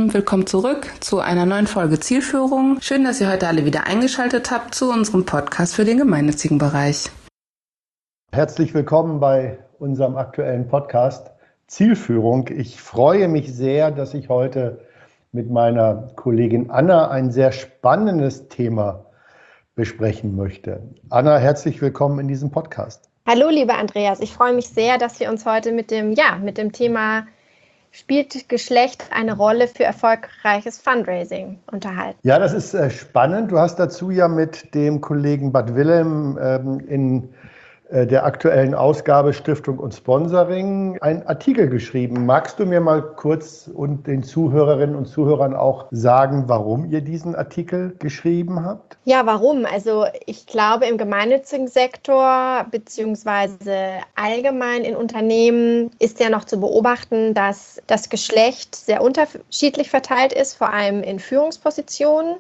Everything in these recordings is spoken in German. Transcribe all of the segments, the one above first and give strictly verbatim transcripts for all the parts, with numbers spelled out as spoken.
und willkommen zurück zu einer neuen Folge Zielführung. Schön, dass ihr heute alle wieder eingeschaltet habt zu unserem Podcast für den gemeinnützigen Bereich. Herzlich willkommen bei unserem aktuellen Podcast Zielführung. Ich freue mich sehr, dass ich heute mit meiner Kollegin Anna ein sehr spannendes Thema besprechen möchte. Anna, herzlich willkommen in diesem Podcast. Hallo, lieber Andreas. Ich freue mich sehr, dass wir uns heute mit dem, ja, mit dem Thema Spielt Geschlecht eine Rolle für erfolgreiches Fundraising unterhalten? Ja, das ist äh, spannend. Du hast dazu ja mit dem Kollegen Bad Willem ähm, in äh, der aktuellen Ausgabe Stiftung und Sponsoring einen Artikel geschrieben. Magst du mir mal kurz und den Zuhörerinnen und Zuhörern auch sagen, warum ihr diesen Artikel geschrieben habt? Ja, warum? Also ich glaube, im gemeinnützigen Sektor beziehungsweise allgemein in Unternehmen ist ja noch zu beobachten, dass das Geschlecht sehr unterschiedlich verteilt ist, vor allem in Führungspositionen.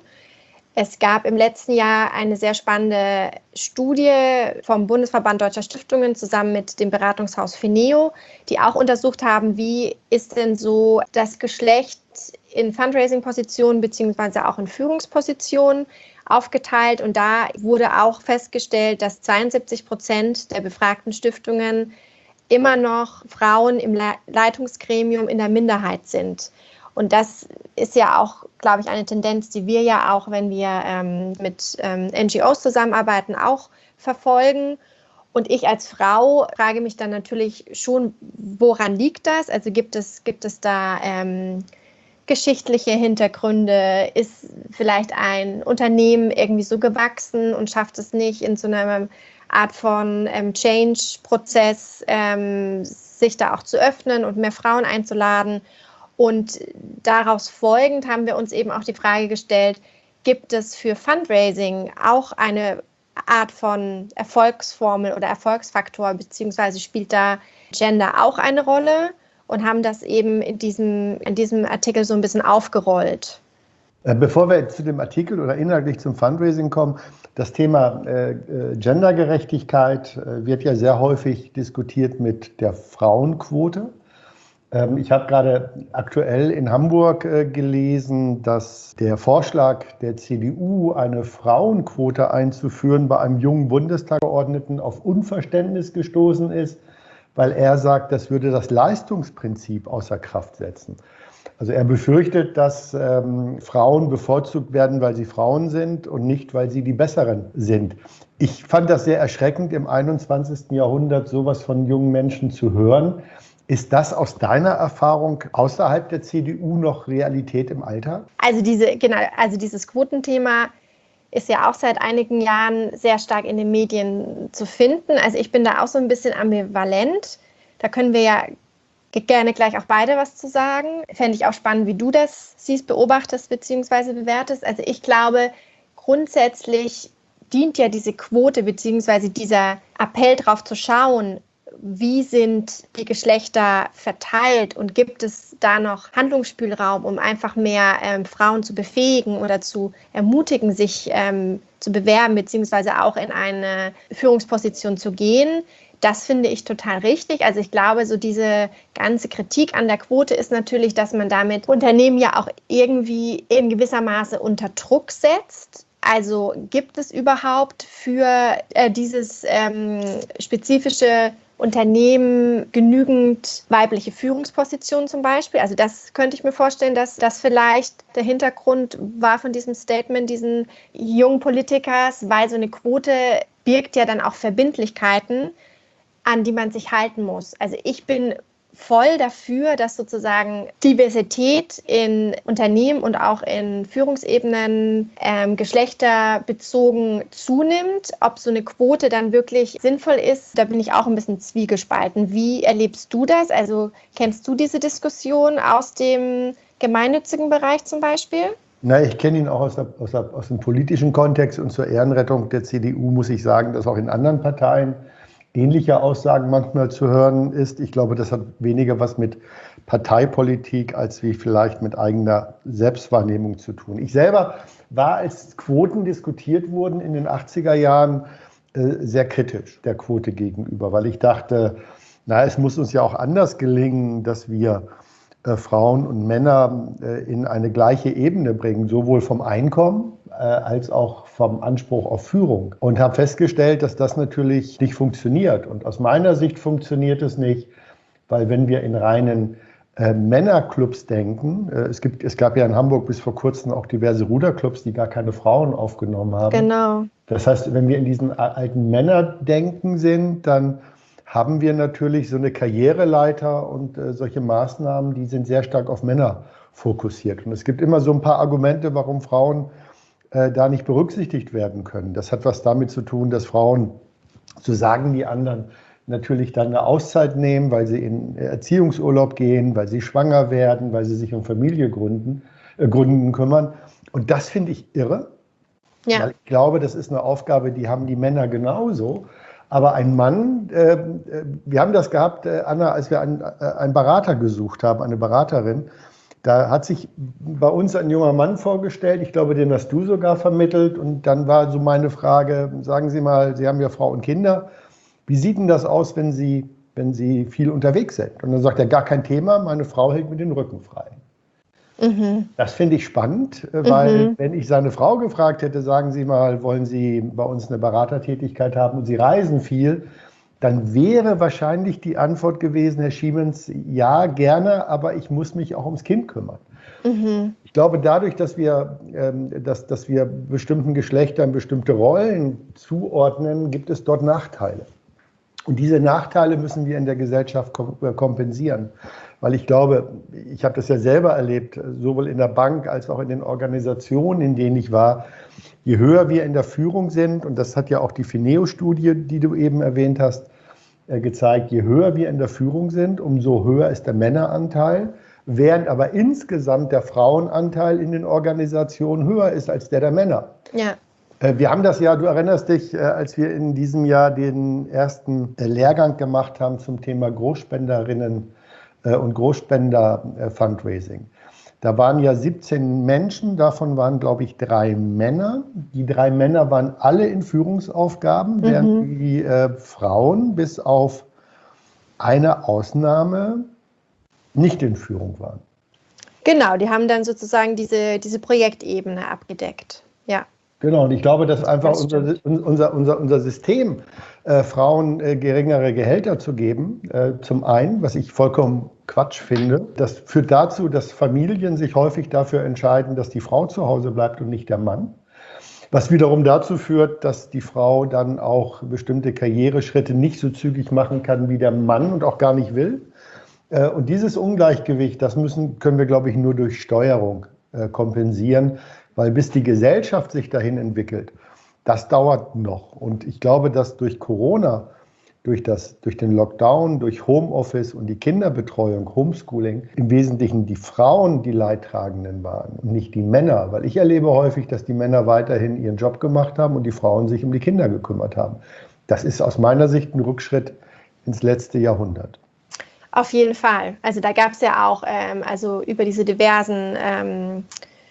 Es gab im letzten Jahr eine sehr spannende Studie vom Bundesverband Deutscher Stiftungen zusammen mit dem Beratungshaus Fineo, die auch untersucht haben, wie ist denn so das Geschlecht in Fundraising-Positionen beziehungsweise auch in Führungspositionen aufgeteilt. Und da wurde auch festgestellt, dass zweiundsiebzig Prozent der befragten Stiftungen immer noch Frauen im Leitungsgremium in der Minderheit sind. Und das ist ja auch, glaube ich, eine Tendenz, die wir ja auch, wenn wir ähm, mit ähm, N G Os zusammenarbeiten, auch verfolgen. Und ich als Frau frage mich dann natürlich schon, woran liegt das? Also gibt es, gibt es da ähm, geschichtliche Hintergründe? Ist vielleicht ein Unternehmen irgendwie so gewachsen und schafft es nicht, in so einer Art von ähm, Change-Prozess ähm, sich da auch zu öffnen und mehr Frauen einzuladen? Und daraus folgend haben wir uns eben auch die Frage gestellt, gibt es für Fundraising auch eine Art von Erfolgsformel oder Erfolgsfaktor, beziehungsweise spielt da Gender auch eine Rolle? Und haben das eben in diesem, in diesem Artikel so ein bisschen aufgerollt. Bevor wir jetzt zu dem Artikel oder inhaltlich zum Fundraising kommen, das Thema äh, Gendergerechtigkeit äh, wird ja sehr häufig diskutiert mit der Frauenquote. Ähm, ich habe gerade aktuell in Hamburg äh, gelesen, dass der Vorschlag der C D U, eine Frauenquote einzuführen, bei einem jungen Bundestagsabgeordneten auf Unverständnis gestoßen ist, weil er sagt, das würde das Leistungsprinzip außer Kraft setzen. Also er befürchtet, dass ähm, Frauen bevorzugt werden, weil sie Frauen sind und nicht, weil sie die Besseren sind. Ich fand das sehr erschreckend, im einundzwanzigsten Jahrhundert sowas von jungen Menschen zu hören. Ist das aus deiner Erfahrung außerhalb der C D U noch Realität im Alltag? Also diese, genau, also dieses Quotenthema ist ja auch seit einigen Jahren sehr stark in den Medien zu finden. Also ich bin da auch so ein bisschen ambivalent. Da können wir ja gerne gleich auch beide was zu sagen. Fände ich auch spannend, wie du das siehst, beobachtest bzw. bewertest. Also ich glaube, grundsätzlich dient ja diese Quote bzw. dieser Appell darauf zu schauen, wie sind die Geschlechter verteilt und gibt es da noch Handlungsspielraum, um einfach mehr ähm, Frauen zu befähigen oder zu ermutigen, sich ähm, zu bewerben beziehungsweise auch in eine Führungsposition zu gehen. Das finde ich total richtig. Also ich glaube, so diese ganze Kritik an der Quote ist natürlich, dass man damit Unternehmen ja auch irgendwie in gewisser Maße unter Druck setzt. Also gibt es überhaupt für äh, dieses ähm, spezifische Unternehmen genügend weibliche Führungspositionen zum Beispiel? Also das könnte ich mir vorstellen, dass das vielleicht der Hintergrund war von diesem Statement diesen jungen Politikers, weil so eine Quote birgt ja dann auch Verbindlichkeiten, an die man sich halten muss. Also ich bin voll dafür, dass sozusagen Diversität in Unternehmen und auch in Führungsebenen ähm, geschlechterbezogen zunimmt. Ob so eine Quote dann wirklich sinnvoll ist, da bin ich auch ein bisschen zwiegespalten. Wie erlebst du das? Also kennst du diese Diskussion aus dem gemeinnützigen Bereich zum Beispiel? Na, ich kenne ihn auch aus, der, aus, der, aus dem politischen Kontext und zur Ehrenrettung der C D U muss ich sagen, dass auch in anderen Parteien ähnliche Aussagen manchmal zu hören ist. Ich glaube, das hat weniger was mit Parteipolitik als wie vielleicht mit eigener Selbstwahrnehmung zu tun. Ich selber war, als Quoten diskutiert wurden in den achtziger Jahren, sehr kritisch der Quote gegenüber, weil ich dachte, na, es muss uns ja auch anders gelingen, dass wir äh, Frauen und Männer äh, in eine gleiche Ebene bringen, sowohl vom Einkommen äh, als auch vom Anspruch auf Führung. Und habe festgestellt, dass das natürlich nicht funktioniert. Und aus meiner Sicht funktioniert es nicht, weil wenn wir in reinen äh, Männerclubs denken, äh, es gibt, es gab ja in Hamburg bis vor kurzem auch diverse Ruderclubs, die gar keine Frauen aufgenommen haben. Genau. Das heißt, wenn wir in diesen alten Männerdenken sind, dann haben wir natürlich so eine Karriereleiter und äh, solche Maßnahmen, die sind sehr stark auf Männer fokussiert. Und es gibt immer so ein paar Argumente, warum Frauen äh, da nicht berücksichtigt werden können. Das hat was damit zu tun, dass Frauen, so sagen die anderen, natürlich dann eine Auszeit nehmen, weil sie in Erziehungsurlaub gehen, weil sie schwanger werden, weil sie sich um Familie gründen, äh, gründen kümmern. Und das finde ich irre. Ja. Weil ich glaube, das ist eine Aufgabe, die haben die Männer genauso. Aber ein Mann, äh, wir haben das gehabt, äh, Anna, als wir einen, äh, einen Berater gesucht haben, eine Beraterin, da hat sich bei uns ein junger Mann vorgestellt, ich glaube, den hast du sogar vermittelt. Und dann war so meine Frage, sagen Sie mal, Sie haben ja Frau und Kinder, wie sieht denn das aus, wenn Sie, wenn Sie viel unterwegs sind? Und dann sagt er, gar kein Thema, meine Frau hält mir den Rücken frei. Mhm. Das finde ich spannend, weil mhm. wenn ich seine Frau gefragt hätte, sagen Sie mal, wollen Sie bei uns eine Beratertätigkeit haben und Sie reisen viel, dann wäre wahrscheinlich die Antwort gewesen, Herr Schiemens, ja, gerne, aber ich muss mich auch ums Kind kümmern. Mhm. Ich glaube, dadurch, dass wir, ähm, dass, dass wir bestimmten Geschlechtern bestimmte Rollen zuordnen, gibt es dort Nachteile. Und diese Nachteile müssen wir in der Gesellschaft kompensieren. Weil ich glaube, ich habe das ja selber erlebt, sowohl in der Bank als auch in den Organisationen, in denen ich war, je höher wir in der Führung sind, und das hat ja auch die Fineo-Studie, die du eben erwähnt hast, gezeigt, je höher wir in der Führung sind, umso höher ist der Männeranteil, während aber insgesamt der Frauenanteil in den Organisationen höher ist als der der Männer. Ja. Wir haben das ja, du erinnerst dich, als wir in diesem Jahr den ersten Lehrgang gemacht haben zum Thema Großspenderinnen und Großspender-Fundraising. Da waren ja siebzehn Menschen, davon waren, glaube ich, drei Männer. Die drei Männer waren alle in Führungsaufgaben, mhm. während die äh, Frauen bis auf eine Ausnahme nicht in Führung waren. Genau, die haben dann sozusagen diese, diese Projektebene abgedeckt, ja. Genau, und ich glaube, dass einfach das unser, unser, unser, unser System, äh, Frauen äh, geringere Gehälter zu geben, äh, zum einen, was ich vollkommen Quatsch finde, das führt dazu, dass Familien sich häufig dafür entscheiden, dass die Frau zu Hause bleibt und nicht der Mann. Was wiederum dazu führt, dass die Frau dann auch bestimmte Karriereschritte nicht so zügig machen kann wie der Mann und auch gar nicht will. Äh, und dieses Ungleichgewicht, das müssen, können wir, glaube ich, nur durch Steuerung äh, kompensieren. Weil bis die Gesellschaft sich dahin entwickelt, das dauert noch. Und ich glaube, dass durch Corona, durch, das, durch den Lockdown, durch Homeoffice und die Kinderbetreuung, Homeschooling, im Wesentlichen die Frauen die Leidtragenden waren und nicht die Männer. Weil ich erlebe häufig, dass die Männer weiterhin ihren Job gemacht haben und die Frauen sich um die Kinder gekümmert haben. Das ist aus meiner Sicht ein Rückschritt ins letzte Jahrhundert. Auf jeden Fall. Also da gab es ja auch, ähm, also über diese diversen ähm,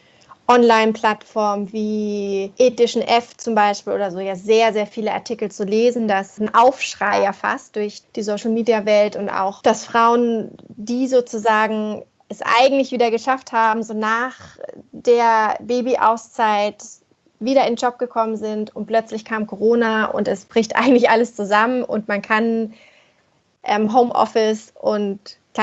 Online-Plattformen wie Edition F zum Beispiel oder so, ja sehr, sehr viele Artikel zu lesen. Das ist ein Aufschrei ja fast durch die Social-Media-Welt und auch, dass Frauen, die sozusagen es eigentlich wieder geschafft haben, so nach der Babyauszeit wieder in den Job gekommen sind und plötzlich kam Corona und es bricht eigentlich alles zusammen und man kann ähm, Homeoffice und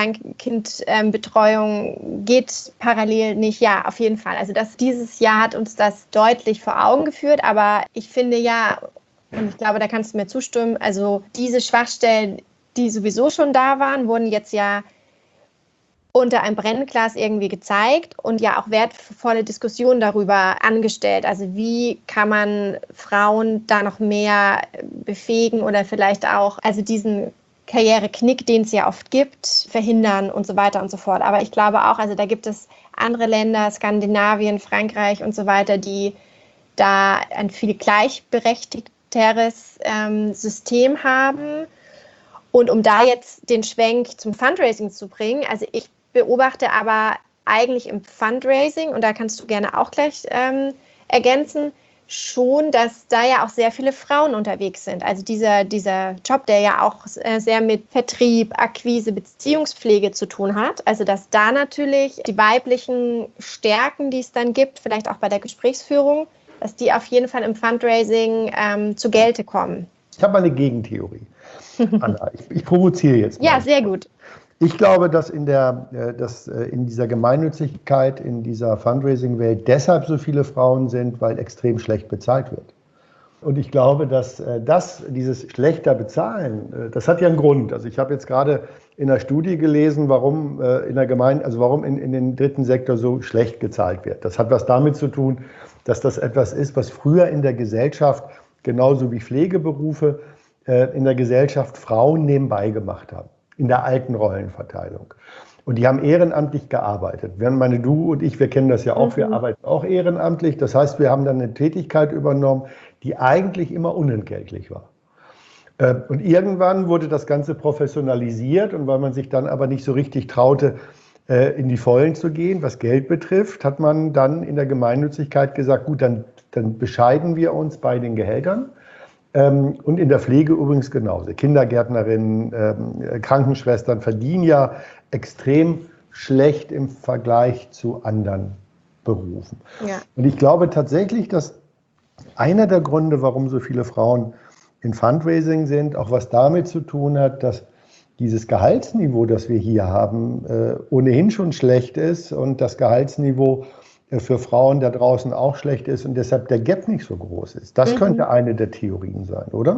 Kleinkindbetreuung ähm, geht parallel nicht. Ja, auf jeden Fall. Also das, dieses Jahr hat uns das deutlich vor Augen geführt, aber ich finde ja, und ich glaube, da kannst du mir zustimmen, also diese Schwachstellen, die sowieso schon da waren, wurden jetzt ja unter einem Brennglas irgendwie gezeigt und ja auch wertvolle Diskussionen darüber angestellt. Also wie kann man Frauen da noch mehr befähigen oder vielleicht auch, also diesen Karriereknick, den es ja oft gibt, verhindern und so weiter und so fort. Aber ich glaube auch, also da gibt es andere Länder, Skandinavien, Frankreich und so weiter, die da ein viel gleichberechtigteres ähm, System haben. Und um da jetzt den Schwenk zum Fundraising zu bringen, also ich beobachte aber eigentlich im Fundraising, und da kannst du gerne auch gleich ähm, ergänzen, schon, dass da ja auch sehr viele Frauen unterwegs sind. Also dieser, dieser Job, der ja auch sehr mit Vertrieb, Akquise, Beziehungspflege zu tun hat. Also dass da natürlich die weiblichen Stärken, die es dann gibt, vielleicht auch bei der Gesprächsführung, dass die auf jeden Fall im Fundraising ähm, zu Gelte kommen. Ich habe mal eine Gegentheorie. Anna, ich, ich provoziere jetzt mal. Ja, sehr gut. Ich glaube, dass in, der, dass in dieser Gemeinnützigkeit, in dieser Fundraising-Welt deshalb so viele Frauen sind, weil extrem schlecht bezahlt wird. Und ich glaube, dass das, dieses schlechter Bezahlen, das hat ja einen Grund. Also ich habe jetzt gerade in einer Studie gelesen, warum in der Gemeinde, also warum in, in den dritten Sektor so schlecht gezahlt wird. Das hat was damit zu tun, dass das etwas ist, was früher in der Gesellschaft, genauso wie Pflegeberufe, in der Gesellschaft Frauen nebenbei gemacht haben. In der alten Rollenverteilung. Und die haben ehrenamtlich gearbeitet. Während meine du und ich, wir kennen das ja auch, mhm. wir arbeiten auch ehrenamtlich. Das heißt, wir haben dann eine Tätigkeit übernommen, die eigentlich immer unentgeltlich war. Und irgendwann wurde das Ganze professionalisiert und weil man sich dann aber nicht so richtig traute, in die Vollen zu gehen, was Geld betrifft, hat man dann in der Gemeinnützigkeit gesagt, gut, dann, dann bescheiden wir uns bei den Gehältern. Und in der Pflege übrigens genauso. Kindergärtnerinnen, ähm, Krankenschwestern verdienen ja extrem schlecht im Vergleich zu anderen Berufen. Ja. Und ich glaube tatsächlich, dass einer der Gründe, warum so viele Frauen in Fundraising sind, auch was damit zu tun hat, dass dieses Gehaltsniveau, das wir hier haben, äh, ohnehin schon schlecht ist und das Gehaltsniveau für Frauen da draußen auch schlecht ist und deshalb der Gap nicht so groß ist. Das mhm. könnte eine der Theorien sein, oder?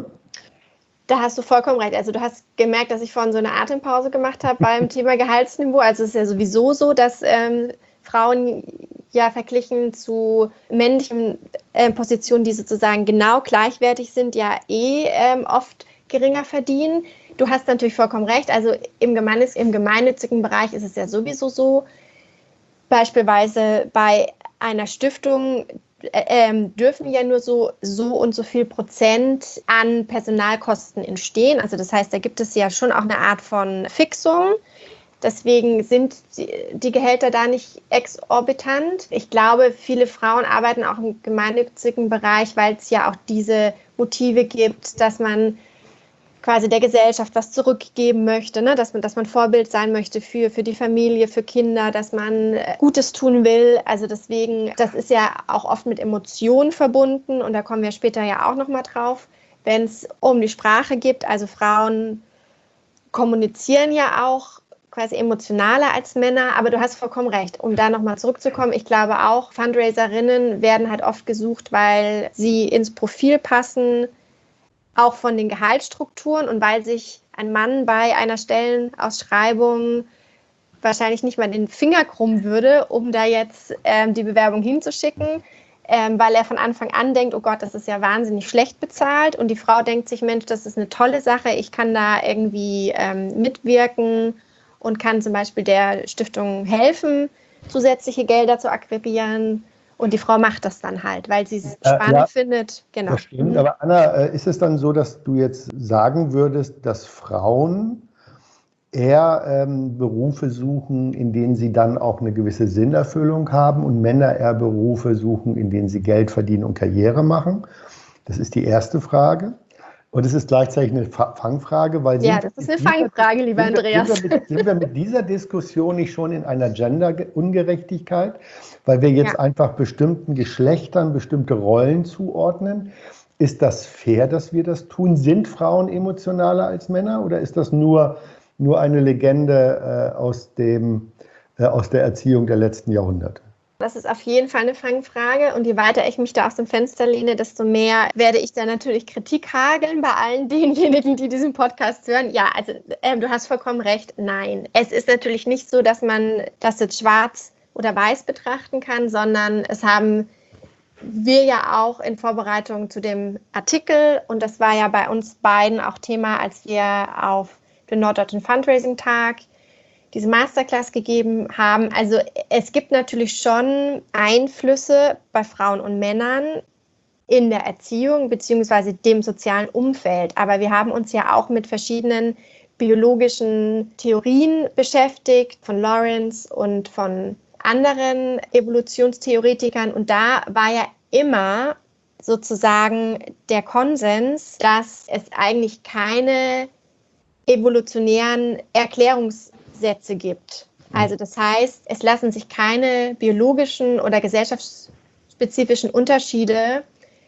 Da hast du vollkommen recht. Also du hast gemerkt, dass ich vorhin so eine Atempause gemacht habe beim Thema Gehaltsniveau. Also es ist ja sowieso so, dass ähm, Frauen ja verglichen zu männlichen äh, Positionen, die sozusagen genau gleichwertig sind, ja eh ähm, oft geringer verdienen. Du hast natürlich vollkommen recht. Also im, Gemeines, im gemeinnützigen Bereich ist es ja sowieso so, beispielsweise bei einer Stiftung äh, dürfen ja nur so, so und so viel Prozent an Personalkosten entstehen. Also das heißt, da gibt es ja schon auch eine Art von Fixung. Deswegen sind die, die Gehälter da nicht exorbitant. Ich glaube, viele Frauen arbeiten auch im gemeinnützigen Bereich, weil es ja auch diese Motive gibt, dass man quasi der Gesellschaft was zurückgeben möchte, ne? dass man, dass man Vorbild sein möchte für, für die Familie, für Kinder, dass man Gutes tun will. Also deswegen, das ist ja auch oft mit Emotionen verbunden und da kommen wir später ja auch nochmal drauf, wenn es um die Sprache geht. Also Frauen kommunizieren ja auch quasi emotionaler als Männer, aber du hast vollkommen recht. Um da nochmal zurückzukommen, ich glaube auch, Fundraiserinnen werden halt oft gesucht, weil sie ins Profil passen, auch von den Gehaltsstrukturen und weil sich ein Mann bei einer Stellenausschreibung wahrscheinlich nicht mal den Finger krummen würde, um da jetzt ähm, die Bewerbung hinzuschicken, ähm, weil er von Anfang an denkt, oh Gott, das ist ja wahnsinnig schlecht bezahlt und die Frau denkt sich, Mensch, das ist eine tolle Sache, ich kann da irgendwie ähm, mitwirken und kann zum Beispiel der Stiftung helfen, zusätzliche Gelder zu akquirieren. Und die Frau macht das dann halt, weil sie es spannend äh, ja, findet. Genau. Das stimmt, mhm. aber Anna, ist es dann so, dass du jetzt sagen würdest, dass Frauen eher ähm, Berufe suchen, in denen sie dann auch eine gewisse Sinnerfüllung haben und Männer eher Berufe suchen, in denen sie Geld verdienen und Karriere machen? Das ist die erste Frage. Und es ist gleichzeitig eine Fangfrage, weil... Ja, das ist eine Fangfrage, lieber sind wir, Andreas. Sind wir, mit, sind wir mit dieser Diskussion nicht schon in einer Gender-Ungerechtigkeit, weil wir jetzt ja. einfach bestimmten Geschlechtern bestimmte Rollen zuordnen? Ist das fair, dass wir das tun? Sind Frauen emotionaler als Männer oder ist das nur, nur eine Legende äh, aus, dem, äh, aus der Erziehung der letzten Jahrhunderte? Das ist auf jeden Fall eine Fangfrage und je weiter ich mich da aus dem Fenster lehne, desto mehr werde ich da natürlich Kritik hageln bei allen denjenigen, die diesen Podcast hören. Ja, also äh, du hast vollkommen recht, nein. Es ist natürlich nicht so, dass man das jetzt schwarz oder weiß betrachten kann, sondern es haben wir ja auch in Vorbereitung zu dem Artikel und das war ja bei uns beiden auch Thema, als wir auf den Norddeutschen Fundraising-Tag diese Masterclass gegeben haben. Also es gibt natürlich schon Einflüsse bei Frauen und Männern in der Erziehung bzw. dem sozialen Umfeld. Aber wir haben uns ja auch mit verschiedenen biologischen Theorien beschäftigt, von Lawrence und von anderen Evolutionstheoretikern. Und da war ja immer sozusagen der Konsens, dass es eigentlich keine evolutionären Erklärungssätze gibt. Also das heißt, es lassen sich keine biologischen oder gesellschaftsspezifischen Unterschiede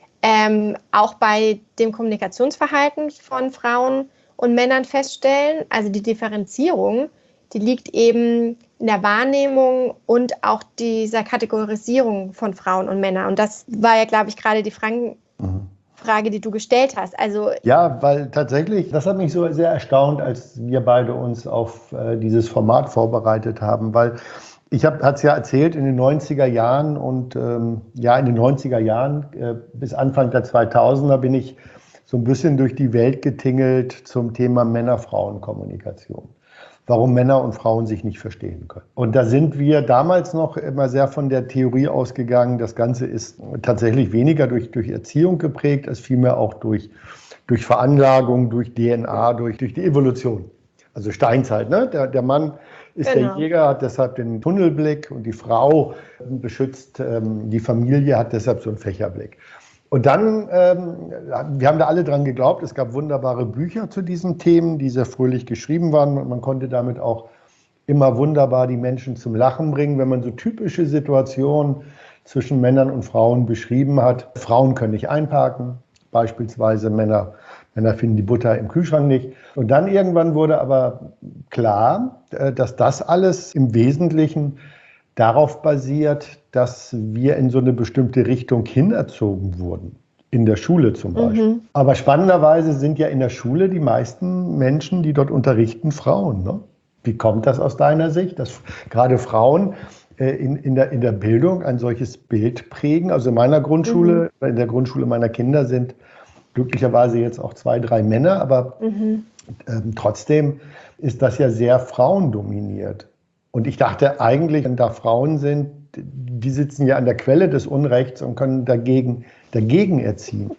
ähm, auch bei dem Kommunikationsverhalten von Frauen und Männern feststellen. Also die Differenzierung, die liegt eben in der Wahrnehmung und auch dieser Kategorisierung von Frauen und Männern. Und das war ja, glaube ich, gerade die Frage, mhm. Frage, die du gestellt hast. Also ja, weil tatsächlich, das hat mich so sehr erstaunt, als wir beide uns auf äh, dieses Format vorbereitet haben, weil ich habe es ja erzählt, in den neunziger Jahren und ähm, ja, in den neunziger Jahren äh, bis Anfang der zweitausender bin ich so ein bisschen durch die Welt getingelt zum Thema Männer-Frauen-Kommunikation. Warum Männer und Frauen sich nicht verstehen können. Und da sind wir damals noch immer sehr von der Theorie ausgegangen, das Ganze ist tatsächlich weniger durch, durch Erziehung geprägt, als vielmehr auch durch, durch Veranlagung, durch D N A, durch, durch die Evolution. Also Steinzeit, ne? Der, der Mann ist genau. Der Jäger, hat deshalb den Tunnelblick und die Frau beschützt ähm, die Familie, hat deshalb so einen Fächerblick. Und dann, ähm, wir haben da alle dran geglaubt, es gab wunderbare Bücher zu diesen Themen, die sehr fröhlich geschrieben waren und man konnte damit auch immer wunderbar die Menschen zum Lachen bringen, wenn man so typische Situationen zwischen Männern und Frauen beschrieben hat. Frauen können nicht einparken, beispielsweise Männer, Männer finden die Butter im Kühlschrank nicht. Und dann irgendwann wurde aber klar, dass das alles im Wesentlichen darauf basiert, dass wir in so eine bestimmte Richtung hinerzogen wurden. In der Schule zum Beispiel. Mhm. Aber spannenderweise sind ja in der Schule die meisten Menschen, die dort unterrichten, Frauen. Ne? Wie kommt das aus deiner Sicht, dass gerade Frauen äh, in, in, der, in der Bildung ein solches Bild prägen? Also in meiner Grundschule, mhm. in der Grundschule meiner Kinder sind glücklicherweise jetzt auch zwei, drei Männer, aber mhm. ähm, trotzdem ist das ja sehr frauendominiert. Und ich dachte eigentlich, wenn da Frauen sind, die sitzen ja an der Quelle des Unrechts und können dagegen, dagegen erziehen.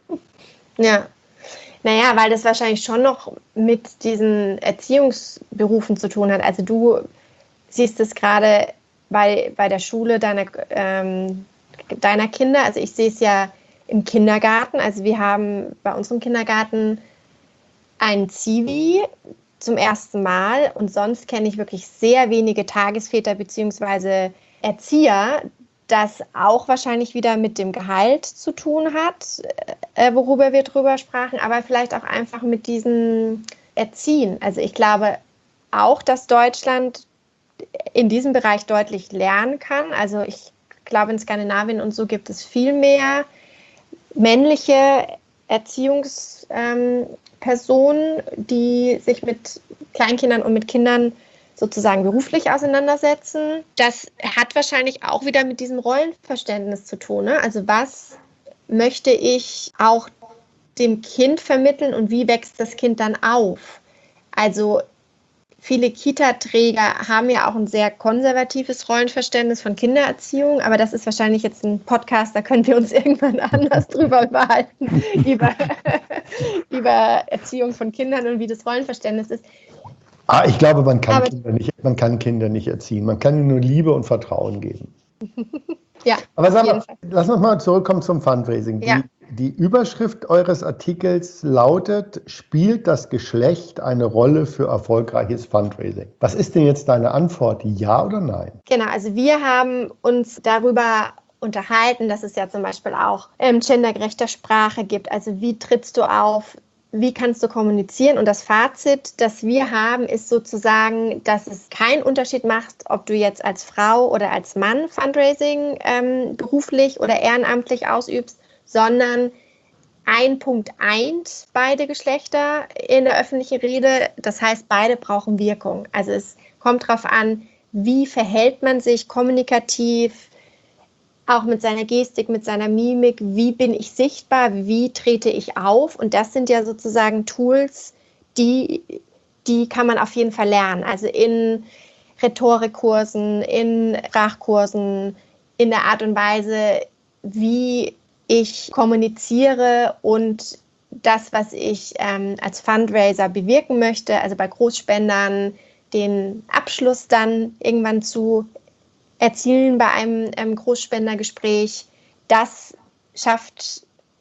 Ja, naja, weil das wahrscheinlich schon noch mit diesen Erziehungsberufen zu tun hat. Also du siehst es gerade bei, bei der Schule deiner, ähm, deiner Kinder. Also ich sehe es ja im Kindergarten. Also wir haben bei unserem Kindergarten einen Zivi zum ersten Mal und sonst kenne ich wirklich sehr wenige Tagesväter bzw. Erzieher, das auch wahrscheinlich wieder mit dem Gehalt zu tun hat, äh, worüber wir drüber sprachen, aber vielleicht auch einfach mit diesem Erziehen. Also ich glaube auch, dass Deutschland in diesem Bereich deutlich lernen kann. Also ich glaube, in Skandinavien und so gibt es viel mehr männliche Erziehungspersonen, ähm, die sich mit Kleinkindern und mit Kindern sozusagen beruflich auseinandersetzen. Das hat wahrscheinlich auch wieder mit diesem Rollenverständnis zu tun. Ne? Also was möchte ich auch dem Kind vermitteln und wie wächst das Kind dann auf? Also viele Kita-Träger haben ja auch ein sehr konservatives Rollenverständnis von Kindererziehung, aber das ist wahrscheinlich jetzt ein Podcast, da können wir uns irgendwann anders drüber unterhalten, über, über Erziehung von Kindern und wie das Rollenverständnis ist. Ah, ich glaube, man kann, Kinder nicht, man kann Kinder nicht erziehen. Man kann ihnen nur Liebe und Vertrauen geben. Ja, aber sag mal, lass uns mal zurückkommen zum Fundraising. Ja. Die, die Überschrift eures Artikels lautet, spielt das Geschlecht eine Rolle für erfolgreiches Fundraising? Was ist denn jetzt deine Antwort, ja oder nein? Genau, also wir haben uns darüber unterhalten, dass es ja zum Beispiel auch ähm, gendergerechte Sprache gibt. Also wie trittst du auf? Wie kannst du kommunizieren? Und das Fazit, das wir haben, ist sozusagen, dass es keinen Unterschied macht, ob du jetzt als Frau oder als Mann Fundraising ähm, beruflich oder ehrenamtlich ausübst, sondern ein Punkt eint beide Geschlechter in der öffentlichen Rede. Das heißt, beide brauchen Wirkung. Also es kommt darauf an, wie verhält man sich kommunikativ, auch mit seiner Gestik, mit seiner Mimik, wie bin ich sichtbar, wie trete ich auf? Und das sind ja sozusagen Tools, die, die kann man auf jeden Fall lernen. Also in Rhetorikkursen, in Sprachkursen, in der Art und Weise, wie ich kommuniziere und das, was ich ähm, als Fundraiser bewirken möchte, also bei Großspendern den Abschluss dann irgendwann zu erzielen bei einem ähm, Großspendergespräch, das schafft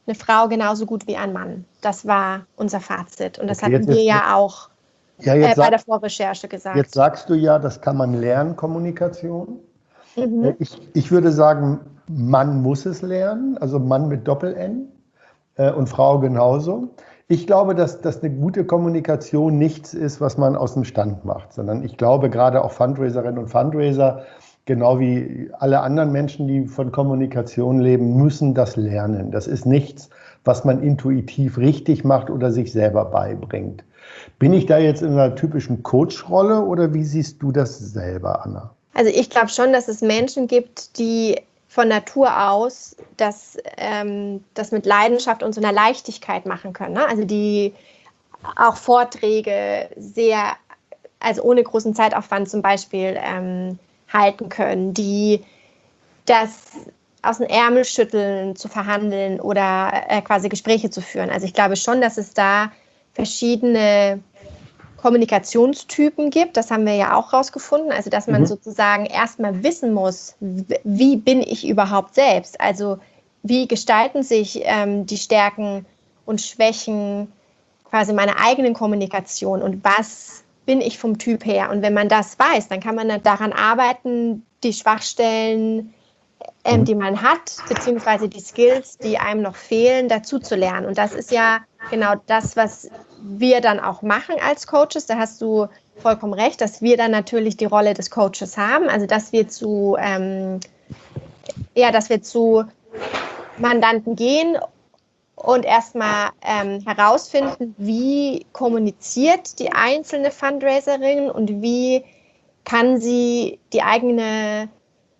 eine Frau genauso gut wie ein Mann. Das war unser Fazit. Und das Okay, hatten jetzt wir ist- ja auch Ja, äh, jetzt, bei sag, der Vorrecherche gesagt. jetzt sagst du ja, das kann man lernen, Kommunikation. Mhm. Ich, ich würde sagen, Mann muss es lernen, also Mann mit Doppel-N äh, und Frau genauso. Ich glaube, dass, dass eine gute Kommunikation nichts ist, was man aus dem Stand macht, sondern ich glaube, gerade auch Fundraiserinnen und Fundraiser, genau wie alle anderen Menschen, die von Kommunikation leben, müssen das lernen. Das ist nichts, was man intuitiv richtig macht oder sich selber beibringt. Bin ich da jetzt in einer typischen Coach-Rolle oder wie siehst du das selber, Anna? Also ich glaube schon, dass es Menschen gibt, die von Natur aus das, ähm, das mit Leidenschaft und so einer Leichtigkeit machen können. Ne? Also die auch Vorträge sehr, also ohne großen Zeitaufwand zum Beispiel ähm, halten können, die das aus dem Ärmel schütteln, zu verhandeln oder äh, quasi Gespräche zu führen. Also ich glaube schon, dass es da verschiedene Kommunikationstypen gibt. Das haben wir ja auch rausgefunden. Also dass man Mhm. sozusagen erstmal wissen muss, wie bin ich überhaupt selbst? Also wie gestalten sich ähm, die Stärken und Schwächen quasi meiner eigenen Kommunikation und was bin ich vom Typ her? Und wenn man das weiß, dann kann man daran arbeiten, die Schwachstellen, ähm, Mhm. die man hat, beziehungsweise die Skills, die einem noch fehlen, dazu zu lernen. Und das ist ja genau das, was wir dann auch machen als Coaches. Da hast du vollkommen recht, dass wir dann natürlich die Rolle des Coaches haben. Also dass wir zu, ähm, ja, dass wir zu Mandanten gehen und erstmal ähm, herausfinden, wie kommuniziert die einzelne Fundraiserin und wie kann sie die eigene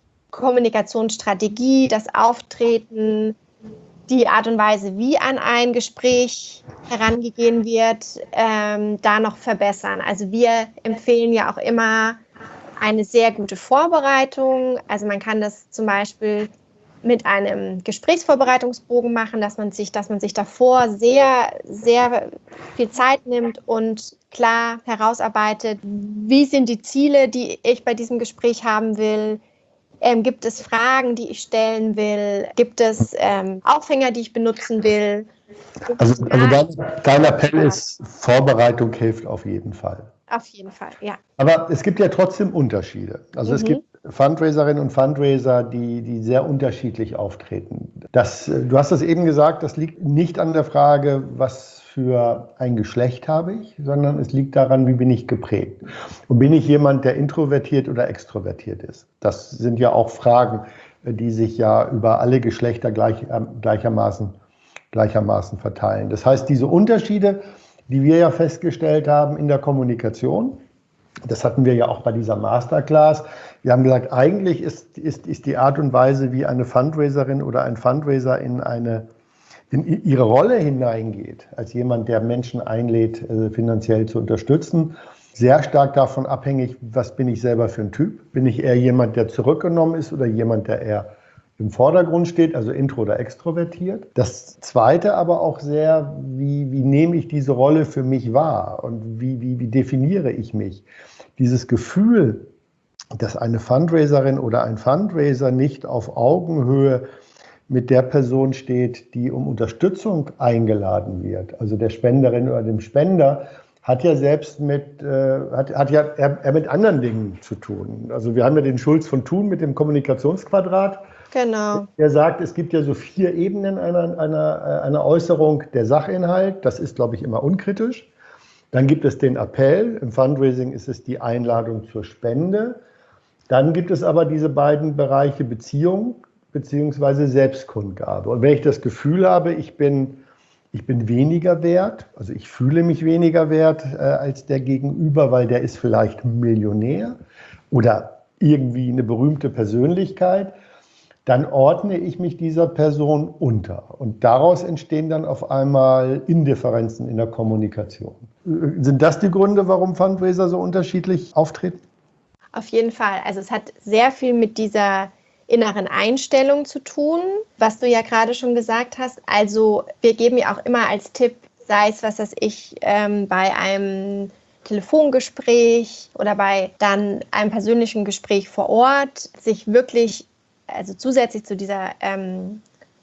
Kommunikationsstrategie, das Auftreten, die Art und Weise, wie an ein Gespräch herangegeben wird, ähm, da noch verbessern. Also wir empfehlen ja auch immer eine sehr gute Vorbereitung. Also man kann das zum Beispiel mit einem Gesprächsvorbereitungsbogen machen, dass man sich, dass man sich davor sehr, sehr viel Zeit nimmt und klar herausarbeitet, wie sind die Ziele, die ich bei diesem Gespräch haben will. Ähm, gibt es Fragen, die ich stellen will? Gibt es ähm, Aufhänger, die ich benutzen will? Also, also dein, dein Appell ist, Vorbereitung hilft auf jeden Fall. Auf jeden Fall, ja. Aber es gibt ja trotzdem Unterschiede. Also Mhm. es gibt Fundraiserinnen und Fundraiser, die, die sehr unterschiedlich auftreten. Das, du hast das eben gesagt, das liegt nicht an der Frage, was für ein Geschlecht habe ich, sondern es liegt daran, wie bin ich geprägt. Und bin ich jemand, der introvertiert oder extrovertiert ist? Das sind ja auch Fragen, die sich ja über alle Geschlechter gleich, gleichermaßen, gleichermaßen verteilen. Das heißt, diese Unterschiede, die wir ja festgestellt haben in der Kommunikation, das hatten wir ja auch bei dieser Masterclass. Wir haben gesagt, eigentlich ist, ist, ist die Art und Weise, wie eine Fundraiserin oder ein Fundraiser in, eine, in ihre Rolle hineingeht, als jemand, der Menschen einlädt, finanziell zu unterstützen, sehr stark davon abhängig, was bin ich selber für ein Typ. Bin ich eher jemand, der zurückgenommen ist oder jemand, der eher im Vordergrund steht, also intro oder extrovertiert. Das Zweite aber auch sehr, wie, wie nehme ich diese Rolle für mich wahr und wie, wie, wie definiere ich mich? Dieses Gefühl, dass eine Fundraiserin oder ein Fundraiser nicht auf Augenhöhe mit der Person steht, die um Unterstützung eingeladen wird, also der Spenderin oder dem Spender, hat ja selbst mit, äh, hat, hat ja eher mit anderen Dingen zu tun. Also wir haben ja den Schulz von Thun mit dem Kommunikationsquadrat. Genau. Er sagt, es gibt ja so vier Ebenen einer, einer, einer Äußerung. Der Sachinhalt, das ist, glaube ich, immer unkritisch. Dann gibt es den Appell. Im Fundraising ist es die Einladung zur Spende. Dann gibt es aber diese beiden Bereiche Beziehung bzw. Selbstkundgabe. Und wenn ich das Gefühl habe, ich bin, ich bin weniger wert, also ich fühle mich weniger wert äh, als der Gegenüber, weil der ist vielleicht Millionär oder irgendwie eine berühmte Persönlichkeit, dann ordne ich mich dieser Person unter. Und daraus entstehen dann auf einmal Indifferenzen in der Kommunikation. Sind das die Gründe, warum Fundraiser so unterschiedlich auftreten? Auf jeden Fall. Also es hat sehr viel mit dieser inneren Einstellung zu tun, was du ja gerade schon gesagt hast. Also wir geben ja auch immer als Tipp, sei es, was weiß ich, ähm, bei einem Telefongespräch oder bei dann einem persönlichen Gespräch vor Ort, sich wirklich, also zusätzlich zu dieser ähm,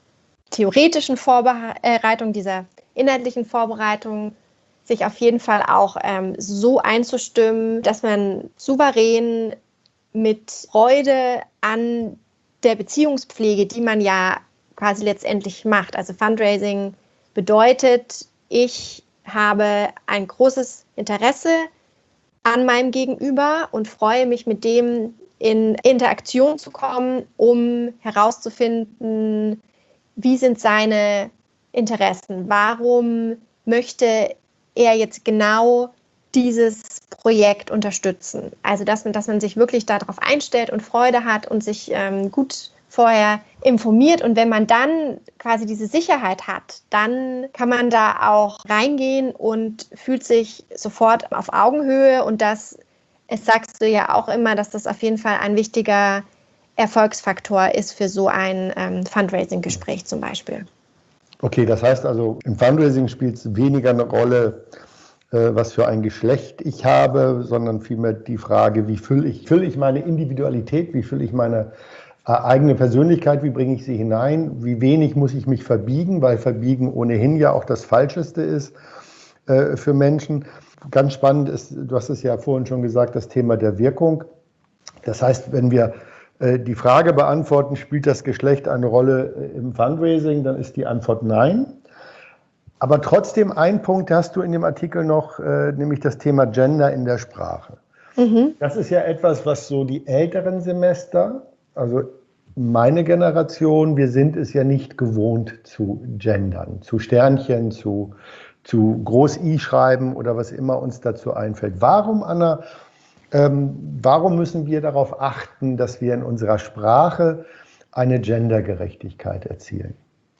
theoretischen Vorbereitung, dieser inhaltlichen Vorbereitung, sich auf jeden Fall auch ähm, so einzustimmen, dass man souverän mit Freude an der Beziehungspflege, die man ja quasi letztendlich macht. Also Fundraising bedeutet, ich habe ein großes Interesse an meinem Gegenüber und freue mich, mit dem in Interaktion zu kommen, um herauszufinden, wie sind seine Interessen, warum möchte er jetzt genau dieses Projekt unterstützen. Also dass man, dass man sich wirklich darauf einstellt und Freude hat und sich ähm, gut vorher informiert. Und wenn man dann quasi diese Sicherheit hat, dann kann man da auch reingehen und fühlt sich sofort auf Augenhöhe. Und das, es sagst du ja auch immer, dass das auf jeden Fall ein wichtiger Erfolgsfaktor ist für so ein ähm, Fundraising-Gespräch zum Beispiel. Okay, das heißt also, im Fundraising spielt es weniger eine Rolle, äh, was für ein Geschlecht ich habe, sondern vielmehr die Frage, wie fülle ich, fülle ich meine Individualität, wie fülle ich meine äh, eigene Persönlichkeit, wie bringe ich sie hinein, wie wenig muss ich mich verbiegen, weil Verbiegen ohnehin ja auch das Falscheste ist äh, für Menschen. Ganz spannend ist, du hast es ja vorhin schon gesagt, das Thema der Wirkung. Das heißt, wenn wir die Frage beantworten, spielt das Geschlecht eine Rolle im Fundraising, dann ist die Antwort nein. Aber trotzdem ein Punkt hast du in dem Artikel noch, nämlich das Thema Gender in der Sprache. Mhm. Das ist ja etwas, was so die älteren Semester, also meine Generation, wir sind es ja nicht gewohnt zu gendern, zu Sternchen, zu, zu Groß-I schreiben oder was immer uns dazu einfällt. Warum, Anna, Ähm, warum müssen wir darauf achten, dass wir in unserer Sprache eine Gendergerechtigkeit erzielen?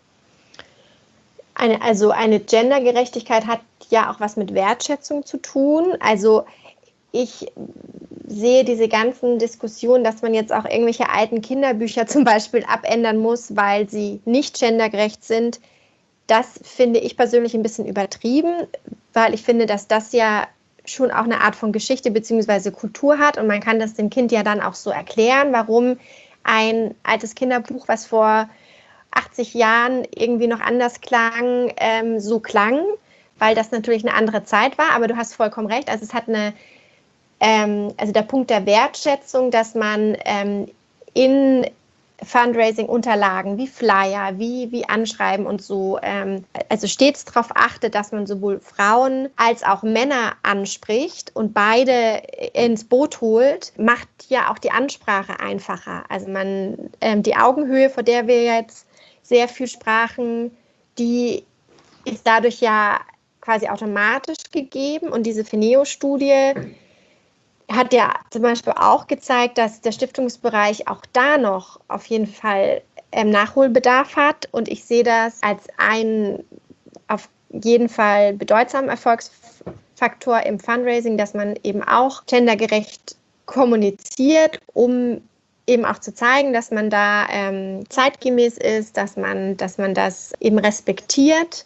Eine, also eine Gendergerechtigkeit hat ja auch was mit Wertschätzung zu tun. Also ich sehe diese ganzen Diskussionen, dass man jetzt auch irgendwelche alten Kinderbücher zum Beispiel abändern muss, weil sie nicht gendergerecht sind. Das finde ich persönlich ein bisschen übertrieben, weil ich finde, dass das ja schon auch eine Art von Geschichte bzw. Kultur hat und man kann das dem Kind ja dann auch so erklären, warum ein altes Kinderbuch, was vor achtzig Jahren irgendwie noch anders klang, ähm, so klang, weil das natürlich eine andere Zeit war, aber du hast vollkommen recht, also es hat eine, ähm, also der Punkt der Wertschätzung, dass man ähm, in Fundraising-Unterlagen wie Flyer, wie, wie Anschreiben und so, ähm, also stets darauf achtet, dass man sowohl Frauen als auch Männer anspricht und beide ins Boot holt, macht ja auch die Ansprache einfacher. Also man, ähm, die Augenhöhe, vor der wir jetzt sehr viel sprachen, die ist dadurch ja quasi automatisch gegeben und diese Fineo-Studie hat ja zum Beispiel auch gezeigt, dass der Stiftungsbereich auch da noch auf jeden Fall ähm, Nachholbedarf hat. Und ich sehe das als einen auf jeden Fall bedeutsamen Erfolgsfaktor im Fundraising, dass man eben auch gendergerecht kommuniziert, um eben auch zu zeigen, dass man da ähm, zeitgemäß ist, dass man, dass man das eben respektiert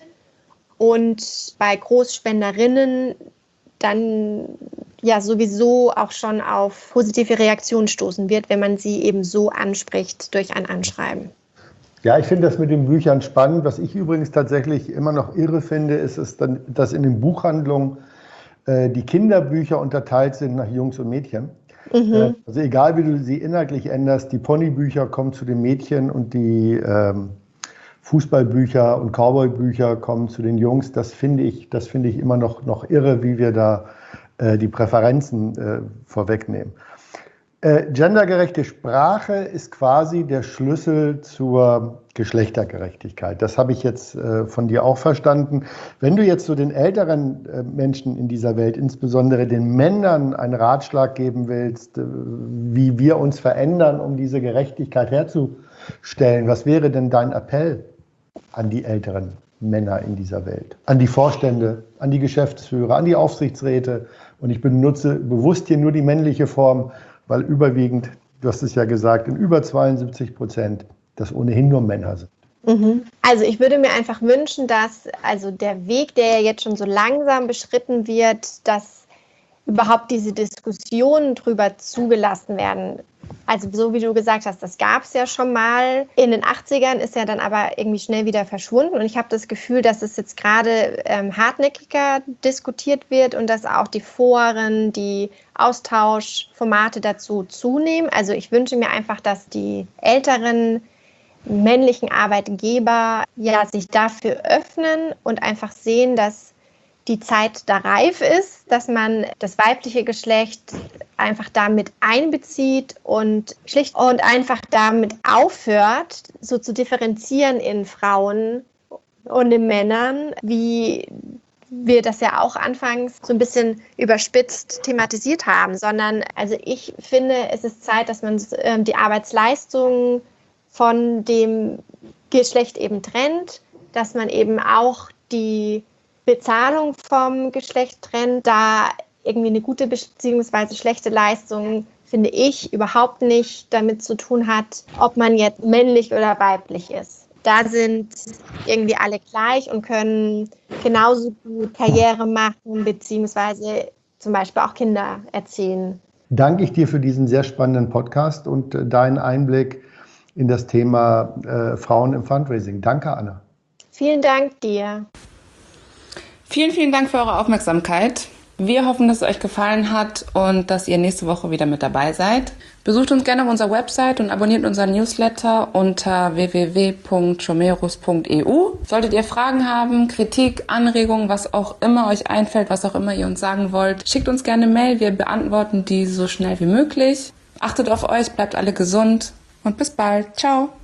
und bei Großspenderinnen dann ja sowieso auch schon auf positive Reaktionen stoßen wird, wenn man sie eben so anspricht durch ein Anschreiben. Ja, ich finde das mit den Büchern spannend. Was ich übrigens tatsächlich immer noch irre finde, ist, ist dann, dass in den Buchhandlungen äh, die Kinderbücher unterteilt sind nach Jungs und Mädchen. Mhm. Äh, also egal, wie du sie inhaltlich änderst, die Ponybücher kommen zu den Mädchen und die ähm, Fußballbücher und Cowboybücher kommen zu den Jungs. Das finde ich, das finde ich immer noch, noch irre, wie wir da äh, die Präferenzen äh, vorwegnehmen. Äh, gendergerechte Sprache ist quasi der Schlüssel zur Geschlechtergerechtigkeit. Das habe ich jetzt äh, von dir auch verstanden. Wenn du jetzt so den älteren äh, Menschen in dieser Welt, insbesondere den Männern, einen Ratschlag geben willst, äh, wie wir uns verändern, um diese Gerechtigkeit herzustellen, was wäre denn dein Appell an die älteren Männer in dieser Welt? An die Vorstände, an die Geschäftsführer, an die Aufsichtsräte. Und ich benutze bewusst hier nur die männliche Form, weil überwiegend, du hast es ja gesagt, in über zweiundsiebzig Prozent das ohnehin nur Männer sind. Mhm. Also ich würde mir einfach wünschen, dass also der Weg, der jetzt schon so langsam beschritten wird, dass überhaupt diese Diskussionen darüber zugelassen werden, Also so wie du gesagt hast, das gab es ja schon mal. In den achtzigern ist ja dann aber irgendwie schnell wieder verschwunden. Und ich habe das Gefühl, dass es jetzt gerade ähm, hartnäckiger diskutiert wird und dass auch die Foren, die Austauschformate dazu zunehmen. Also ich wünsche mir einfach, dass die älteren männlichen Arbeitgeber ja sich dafür öffnen und einfach sehen, dass die Zeit da reif ist, dass man das weibliche Geschlecht einfach damit einbezieht und schlicht und einfach damit aufhört, so zu differenzieren in Frauen und in Männern, wie wir das ja auch anfangs so ein bisschen überspitzt thematisiert haben, sondern also ich finde, es ist Zeit, dass man äh, die Arbeitsleistung von dem Geschlecht eben trennt, dass man eben auch die Bezahlung vom Geschlecht trennt, da irgendwie eine gute bzw. schlechte Leistung, finde ich, überhaupt nicht damit zu tun hat, ob man jetzt männlich oder weiblich ist. Da sind irgendwie alle gleich und können genauso gut Karriere machen, beziehungsweise zum Beispiel auch Kinder erziehen. Danke ich dir für diesen sehr spannenden Podcast und äh, deinen Einblick in das Thema äh, Frauen im Fundraising. Danke, Anna. Vielen Dank dir. Vielen, vielen Dank für eure Aufmerksamkeit. Wir hoffen, dass es euch gefallen hat und dass ihr nächste Woche wieder mit dabei seid. Besucht uns gerne auf unserer Website und abonniert unseren Newsletter unter w w w punkt chomerus punkt e u. Solltet ihr Fragen haben, Kritik, Anregungen, was auch immer euch einfällt, was auch immer ihr uns sagen wollt, schickt uns gerne eine Mail. Wir beantworten die so schnell wie möglich. Achtet auf euch, bleibt alle gesund und bis bald. Ciao.